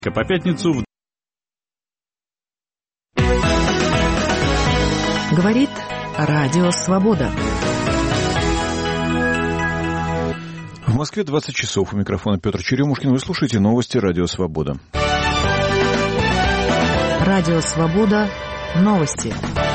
По пятницу... Говорит Радио Свобода. В Москве 20 часов. У микрофона Петр Черемушкин. Вы слушаете новости Радио Свобода. Радио Свобода. Новости.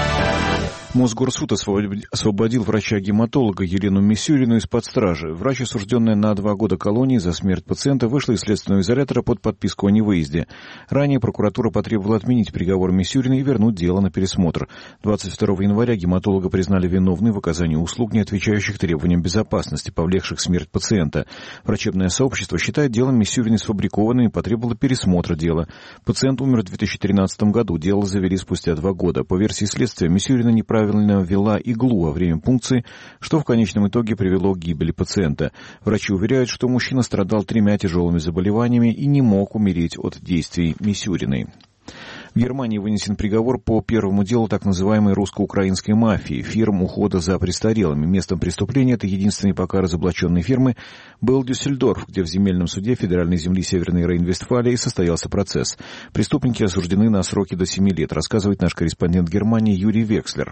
Мосгорсуд освободил врача-гематолога Елену Мисюрину из-под стражи. Врач, осужденная на 2 года колонии за смерть пациента, вышла из следственного изолятора под подписку о невыезде. Ранее прокуратура потребовала отменить приговор Мисюриной и вернуть дело на пересмотр. 22 января гематолога признали виновной в оказании услуг, не отвечающих требованиям безопасности, повлекших смерть пациента. Врачебное сообщество считает дело Мисюриной сфабрикованным и потребовало пересмотра дела. Пациент умер в 2013 году. Дело завели спустя 2 года. По версии следствия, Мисюрина неправильно ввела иглу во время пункции, что в конечном итоге привело к гибели пациента. Врачи уверяют, что мужчина страдал 3 тяжелыми заболеваниями и не мог умереть от действий Мисюриной. В Германии вынесен приговор по первому делу так называемой русско-украинской мафии, фирм ухода за престарелыми. Местом преступления этой единственной пока разоблаченной фирмы был Дюссельдорф, где в земельном суде федеральной земли Северной Рейн-Вестфалии состоялся процесс. Преступники осуждены на сроки до 7 лет, рассказывает наш корреспондент Германии Юрий Векслер.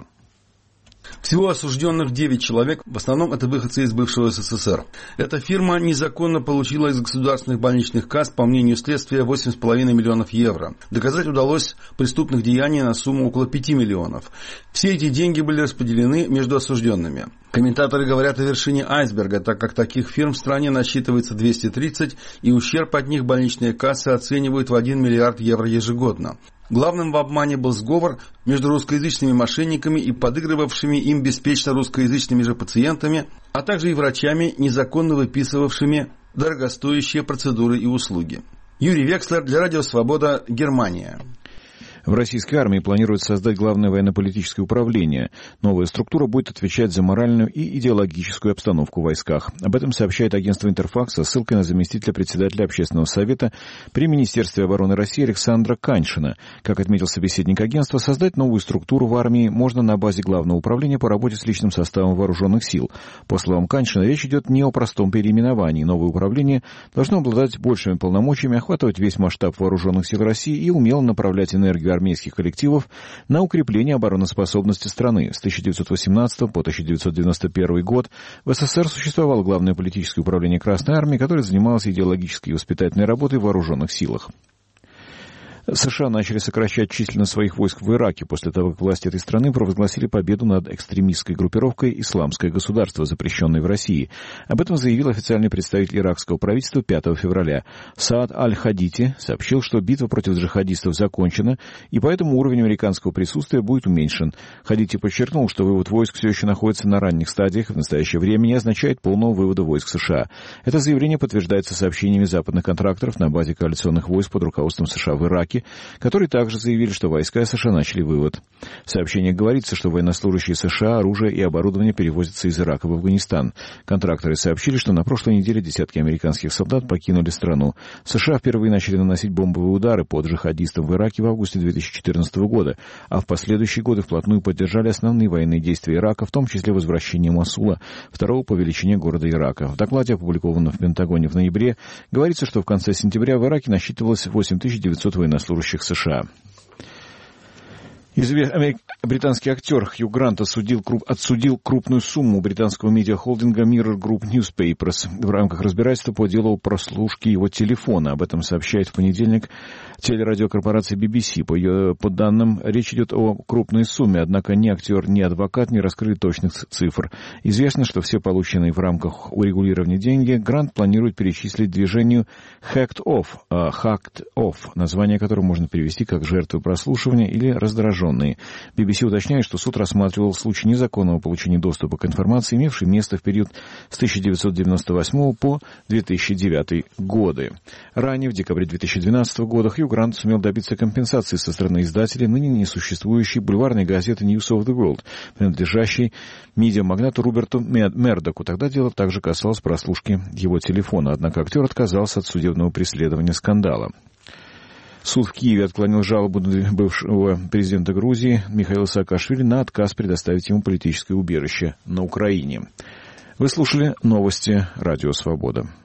Всего осужденных 9 человек, в основном это выходцы из бывшего СССР. Эта фирма незаконно получила из государственных больничных касс, по мнению следствия, 8,5 миллионов евро. Доказать удалось преступных деяний на сумму около 5 миллионов. Все эти деньги были распределены между осужденными. Комментаторы говорят о вершине айсберга, так как таких фирм в стране насчитывается 230, и ущерб от них больничные кассы оценивают в 1 миллиард евро ежегодно. Главным в обмане был сговор между русскоязычными мошенниками и подыгрывавшими им беспечно русскоязычными же пациентами, а также и врачами, незаконно выписывавшими дорогостоящие процедуры и услуги. Юрий Векслер для Радио Свобода, Германия. В российской армии планируют создать Главное военно-политическое управление. Новая структура будет отвечать за моральную и идеологическую обстановку в войсках. Об этом сообщает агентство «Интерфакс» со ссылкой на заместителя председателя Общественного совета при Министерстве обороны России Александра Каньшина. Как отметил собеседник агентства, создать новую структуру в армии можно на базе Главного управления по работе с личным составом вооруженных сил. По словам Каньшина, речь идет не о простом переименовании. Новое управление должно обладать большими полномочиями, охватывать весь масштаб вооруженных сил России и умело направлять энергию армейских коллективов на укрепление обороноспособности страны. С 1918 по 1991 год в СССР существовало Главное политическое управление Красной армии, которое занималось идеологической и воспитательной работой в вооруженных силах. США начали сокращать численность своих войск в Ираке после того, как власти этой страны провозгласили победу над экстремистской группировкой «Исламское государство», запрещенной в России. Об этом заявил официальный представитель иракского правительства 5 февраля. Саад Аль-Хадити сообщил, что битва против джихадистов закончена, и поэтому уровень американского присутствия будет уменьшен. Хадити подчеркнул, что вывод войск все еще находится на ранних стадиях и в настоящее время не означает полного вывода войск США. Это заявление подтверждается сообщениями западных контракторов на базе коалиционных войск под руководством США в Ираке, которые также заявили, что войска США начали вывод. В сообщении говорится, что военнослужащие США, оружие и оборудование перевозятся из Ирака в Афганистан. Контракторы сообщили, что на прошлой неделе десятки американских солдат покинули страну. США впервые начали наносить бомбовые удары по джихадистам в Ираке в августе 2014 года, а в последующие годы вплотную поддержали основные военные действия Ирака, в том числе возвращение Мосула, второго по величине города Ирака. В докладе, опубликованном в Пентагоне в ноябре, говорится, что в конце сентября в Ираке насчитывалось 8900 военнослужащих США. Британский актер Хью Грант отсудил крупную сумму британского медиахолдинга Mirror Group Newspapers в рамках разбирательства по делу о прослушке его телефона. Об этом сообщает в понедельник телерадиокорпорация BBC. По данным, речь идет о крупной сумме, однако ни актер, ни адвокат не раскрыли точных цифр. Известно, что все полученные в рамках урегулирования деньги Грант планирует перечислить движению Hacked Off, название которого можно перевести как «жертвы прослушивания» или «раздраженные». BBC уточняет, что суд рассматривал случай незаконного получения доступа к информации, имевшей место в период с 1998 по 2009 годы. Ранее, в декабре 2012 года, Хью Грант сумел добиться компенсации со стороны издателей ныне несуществующей бульварной газеты News of the World, принадлежащей медиамагнату Руперту Мердоку. Тогда дело также касалось прослушки его телефона, однако актер отказался от судебного преследования скандала. Суд в Киеве отклонил жалобу бывшего президента Грузии Михаила Саакашвили на отказ предоставить ему политическое убежище на Украине. Вы слушали новости Радио Свобода.